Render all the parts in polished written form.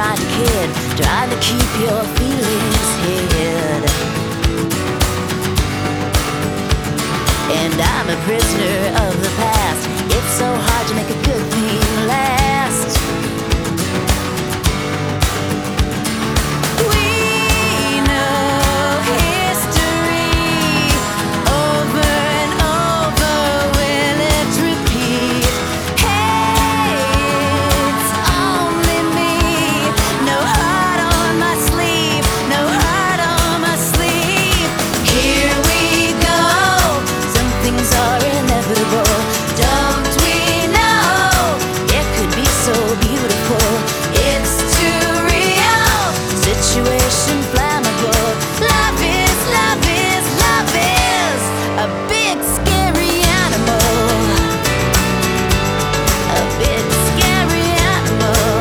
trying to kid, trying to keep your feelings hid. And I'm a prisoner of the past. It's so hard to make a good thing last. We know history over and over. Will it repeat? Hey, it's only me. No heart on my sleeve. No heart on my sleeve. Here we go. Some things are inevitable. Don't we know? It could be so beautiful. It's too real. Situation flammable. Love is, love is, love is a big scary animal. A big scary animal.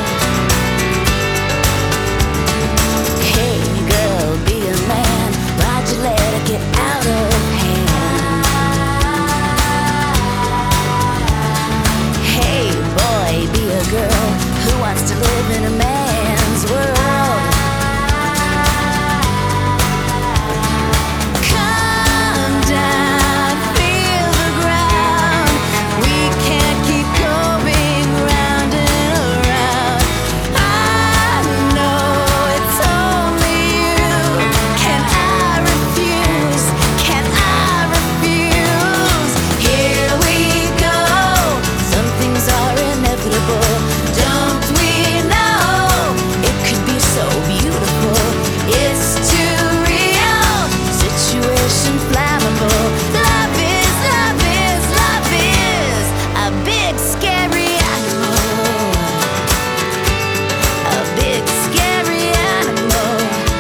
Hey girl, be a man. Why'd you let it get out of hand? Hey boy, be a girl who wants to live in a man's world. Come down, feel the ground. We can't keep going round and around. I know it's only you. Can I refuse? Can I refuse? Here we go. Some things are inevitable. Don't we know? It could be so beautiful. It's too real. Situation flammable. Love is, love is, love is a big scary animal. A big scary animal.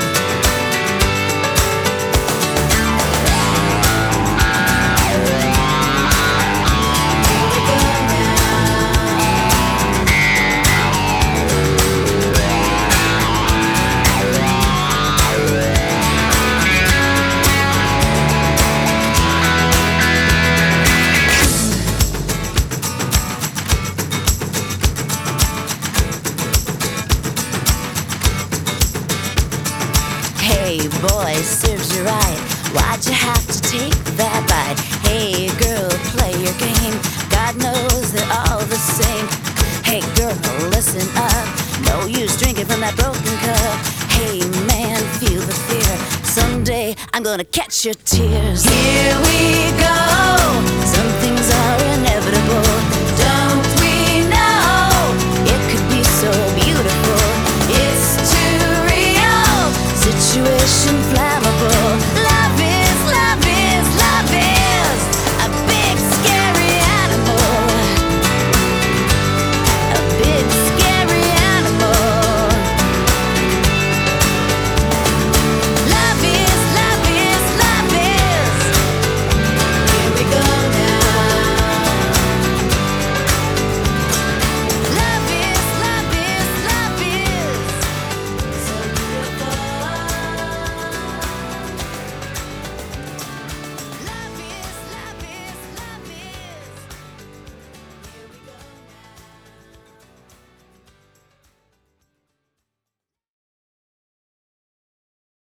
Hey boy, serves you right. Why'd you have to take that bite? Hey girl, play your game. God knows they're all the same. Hey girl, listen up. No use drinking from that broken cup. Hey man, feel the fear. Someday I'm gonna catch your tears. Here we go.